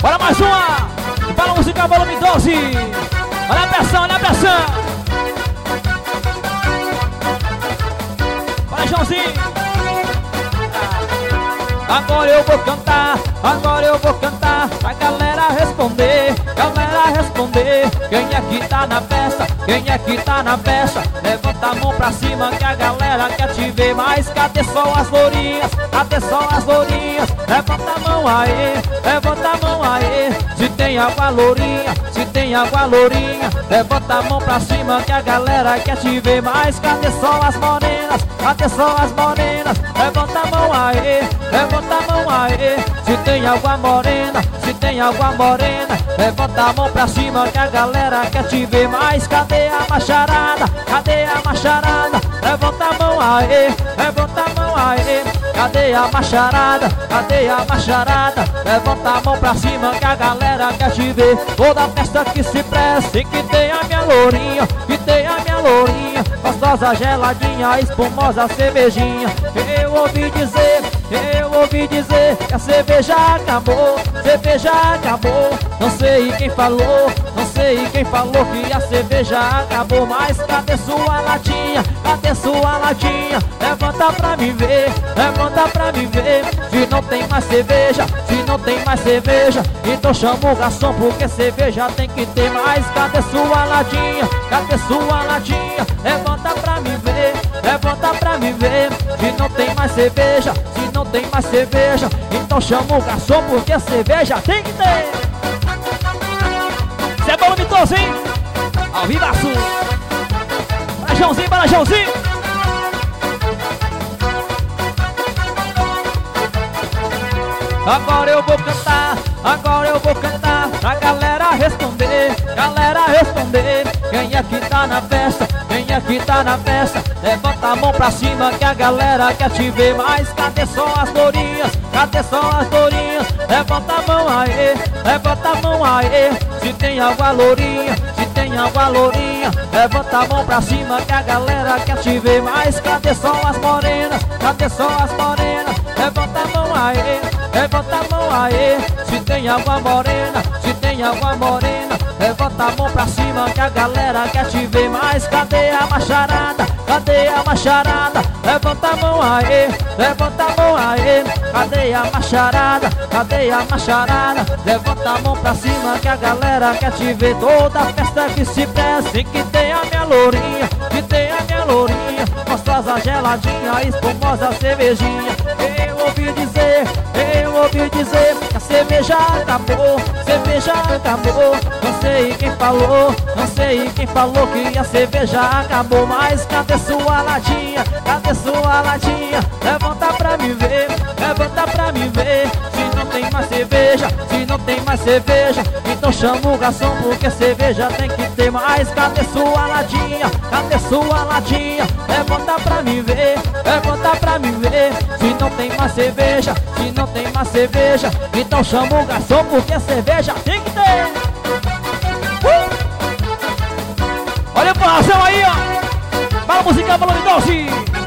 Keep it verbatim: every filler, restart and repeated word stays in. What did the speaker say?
Bora mais uma. Para a música volume doze. Olha a pressão, olha a pressão. Bora, Joãozinho. Agora eu vou cantar, agora eu vou cantar, pra galera responder, galera responder. Quem é que tá na festa? Quem é que tá na festa? Levanta a mão pra cima que a galera quer te ver. Mas cadê só as lourinhas? Cadê só as lourinhas? Levanta a mão aí, levanta a mão aí. Se tem água lourinha, se tem água lourinha, levanta a mão pra cima que a galera quer te ver. Mas cadê só as morenas? Cadê só as morenas? Levanta a mão aí, levanta a mão aí. Se tem água morena, se tem água morena, levanta a mão pra cima que a galera quer te ver. Mas cadê a macharada? Cadê a macharada? Levanta a mão aí, levanta a mão aí. Cadê a macharada? Cadê a macharada? Levanta a mão pra cima que a galera quer te ver. Toda festa que se presta e que tem a minha lourinha, que tem a minha lourinha, gostosa, geladinha, espumosa, cervejinha. Eu ouvi dizer, eu ouvi dizer que a cerveja acabou, cerveja acabou. Não sei quem falou, não sei quem falou que a cerveja acabou. Mas cadê sua latinha? Cadê sua latinha? Levanta pra me ver, levanta pra me ver. Se não tem mais cerveja, se não tem mais cerveja, então chama o garçom porque cerveja tem que ter. Mas cadê sua latinha? Cadê sua latinha? Levanta pra me ver, levanta pra me ver. Se não tem mais cerveja, se não tem mais cerveja, então chama o garçom porque cerveja tem que ter. Cê é volume doze, hein? Ao vivaço. Para Joãozinho, para Joãozinho. Agora eu vou cantar, agora eu vou cantar, pra galera responder, galera responder. Quem é que tá na festa? Quem é que tá na festa? Levanta a mão pra cima que a galera quer te ver. Mas cadê só as lourinhas? Cadê só as lourinhas? Levanta a mão aí, levanta a mão aí. Se tem água lourinha, se tem água lourinha, levanta a mão pra cima que a galera quer te ver. Mas cadê só as morenas? Cadê só as morenas? Levanta a mão aí, levanta a mão aí. Se tem água morena, se tem água morena, levanta a mão pra cima que a galera quer te ver. Mas cadê a macharada? Cadê a macharada? Levanta a mão aí, levanta a mão aí. Cadê a macharada? Cadê a macharada? Levanta a mão pra cima que a galera quer te ver. Toda festa que se presta e que tem a minha lourinha, que tem a minha lourinha, gostosa, geladinha, espumosa, cervejinha. Eu ouvi dizer, eu ouvi dizer que a cerveja acabou, cerveja acabou. Não sei quem falou, não sei quem falou que a cerveja acabou. Mas cadê sua latinha? Cadê sua latinha? Levanta pra me ver, levanta pra me ver. Se não tem mais cerveja, se não tem mais cerveja, então chama o garçom porque cerveja tem que ter. Mas cadê sua latinha? Cadê sua latinha? Levanta pra me ver, levanta pra me ver. Se não tem mais cerveja, se não tem mais cerveja, então chama o garçom porque cerveja tem que ter. Uh! Olha o coração aí, ó. Para a música volume doze.